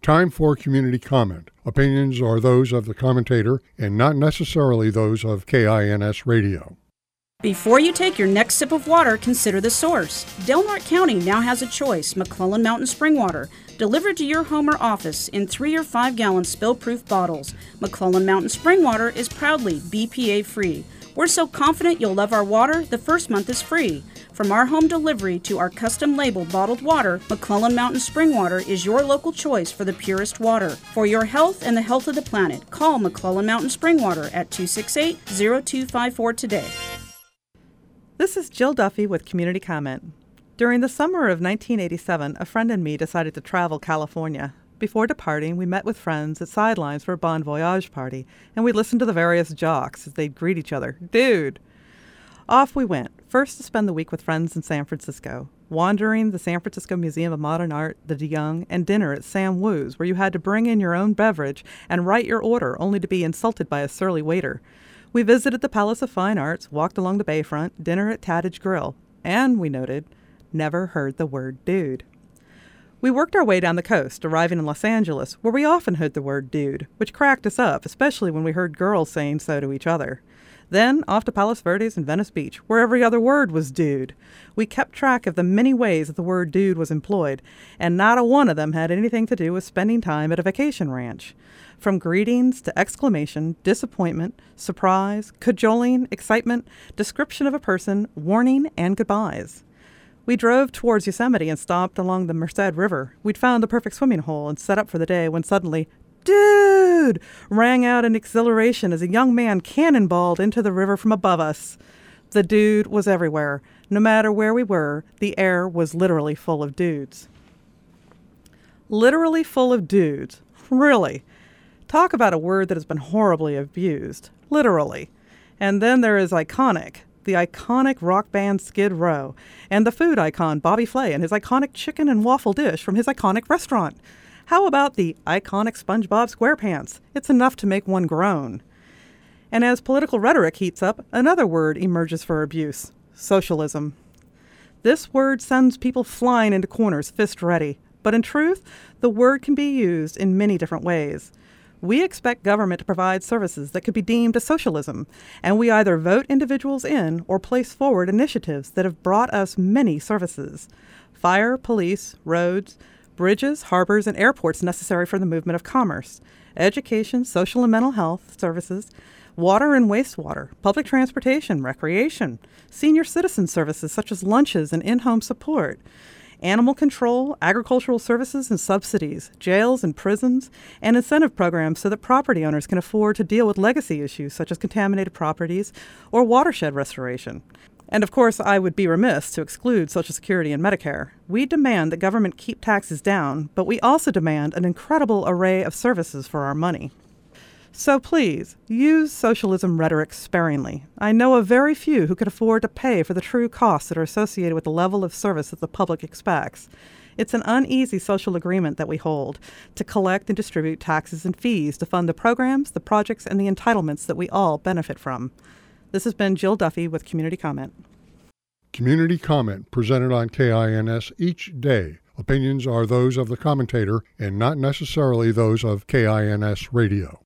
Time for community comment. Opinions are those of the commentator and not necessarily those of KINS Radio. Before you take your next sip of water, consider the source. Del Norte County now has a choice: McClellan Mountain Spring Water, delivered to your home or office in 3 or 5 gallon spill-proof bottles. McClellan Mountain Spring Water is proudly BPA-free. We're so confident you'll love our water, the first month is free. From our home delivery to our custom-labeled bottled water, McClellan Mountain Spring Water is your local choice for the purest water. For your health and the health of the planet, call McClellan Mountain Spring Water at 268-0254 today. This is Jill Duffy with Community Comment. During the summer of 1987, a friend and me decided to travel California. Before departing, we met with friends at Sidelines for a Bon Voyage party, and we listened to the various jocks as they'd greet each other. Dude! Off we went, first to spend the week with friends in San Francisco, wandering the San Francisco Museum of Modern Art, the De Young, and dinner at Sam Woo's, where you had to bring in your own beverage and write your order, only to be insulted by a surly waiter. We visited the Palace of Fine Arts, walked along the bayfront, dinner at Tattage Grill, and, we noted, never heard the word dude. We worked our way down the coast, arriving in Los Angeles, where we often heard the word dude, which cracked us up, especially when we heard girls saying so to each other. Then off to Palos Verdes and Venice Beach, where every other word was dude. We kept track of the many ways that the word dude was employed, and not a one of them had anything to do with spending time at a vacation ranch. From greetings to exclamation, disappointment, surprise, cajoling, excitement, description of a person, warning, and goodbyes. We drove towards Yosemite and stopped along the Merced River. We'd found the perfect swimming hole and set up for the day when suddenly, "Dude!" rang out in exhilaration as a young man cannonballed into the river from above us. The dude was everywhere. No matter where we were, the air was literally full of dudes. Literally full of dudes. Really. Talk about a word that has been horribly abused. Literally. And then there is iconic. The iconic rock band Skid Row. And the food icon Bobby Flay and his iconic chicken and waffle dish from his iconic restaurant. How about the iconic SpongeBob SquarePants? It's enough to make one groan. And as political rhetoric heats up, another word emerges for abuse: socialism. This word sends people flying into corners, fist ready. But in truth, the word can be used in many different ways. We expect government to provide services that could be deemed as socialism, and we either vote individuals in or place forward initiatives that have brought us many services: fire, police, roads, bridges, harbors, and airports necessary for the movement of commerce, education, social and mental health services, water and wastewater, public transportation, recreation, senior citizen services such as lunches and in-home support, animal control, agricultural services and subsidies, jails and prisons, and incentive programs so that property owners can afford to deal with legacy issues such as contaminated properties or watershed restoration. And of course, I would be remiss to exclude Social Security and Medicare. We demand that government keep taxes down, but we also demand an incredible array of services for our money. So please, use socialism rhetoric sparingly. I know of very few who could afford to pay for the true costs that are associated with the level of service that the public expects. It's an uneasy social agreement that we hold to collect and distribute taxes and fees to fund the programs, the projects, and the entitlements that we all benefit from. This has been Jill Duffy with Community Comment. Community Comment presented on KINS each day. Opinions are those of the commentator and not necessarily those of KINS Radio.